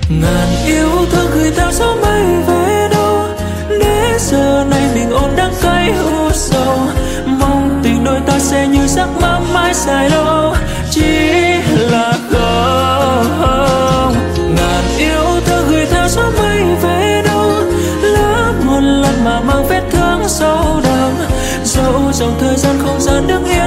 Ngàn yêu thương gửi theo gió mây về đâu, để giờ này mình ôm đắng cay u sầu. Mong tình đôi ta sẽ như giấc mơ mãi dài lâu, chỉ là không. Ngàn yêu thương gửi theo gió mây về đâu, lỡ một lần mà mang vết thương sâu đậm. Dẫu trong thời gian không gian đứng yên